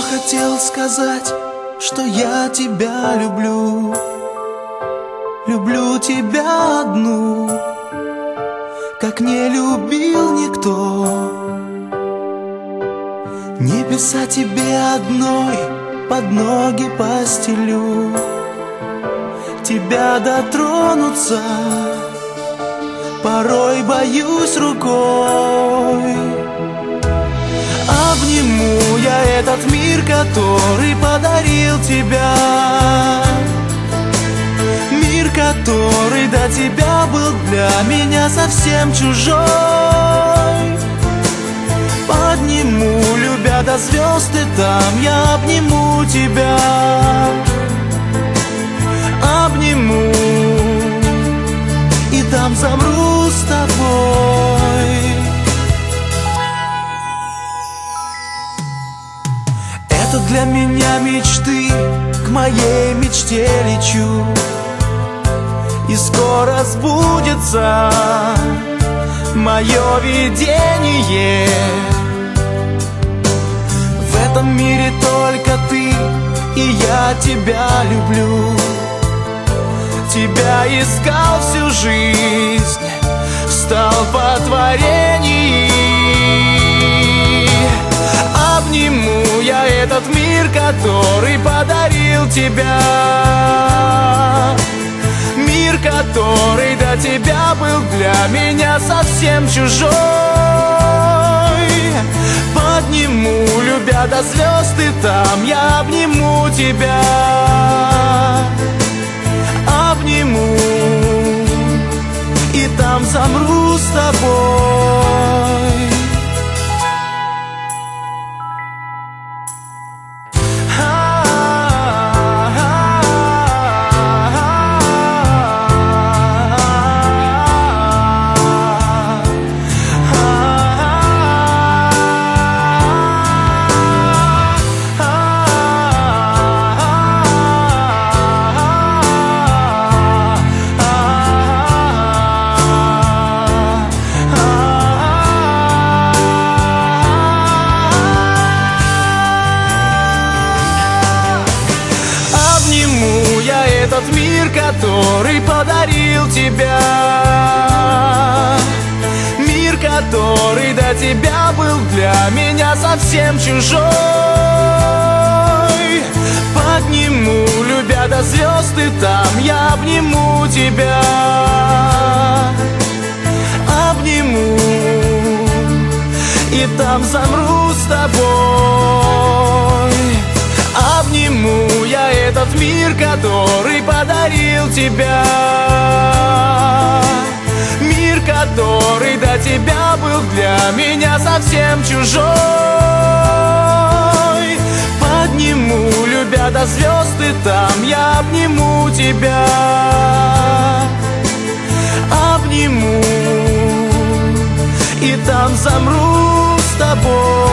хотел сказать, что я тебя люблю. Люблю тебя одну, как не любил никто. Небеса тебе одной под ноги постелю. Тебя дотронуться порой боюсь рукой. Обниму я этот мир, который подарил тебя. Мир, который до тебя был для меня совсем чужой. Подниму, любя до звезд, и там я обниму тебя. Обниму, и там замру с тобой. Это для меня мечты, к моей мечте лечу. И скоро сбудется мое видение. В этом мире только ты, и я тебя люблю. Тебя искал всю жизнь, стал по творению. Обниму я этот мир, который подарил тебя. Мир, который до тебя был для меня совсем чужой. Подниму, любя до звезд, и там я обниму тебя. Обниму, и там замру с тобой. Этот мир, который подарил тебя. Мир, который до тебя был для меня совсем чужой. Подниму, любя до звезд, и там я обниму тебя. Обниму, и там замру с тобой. Обниму я этот мир, который подарил тебя. Мир, который до тебя был для меня совсем чужой. Подниму, любя до звезд, и там я обниму тебя. Обниму, и там замру с тобой.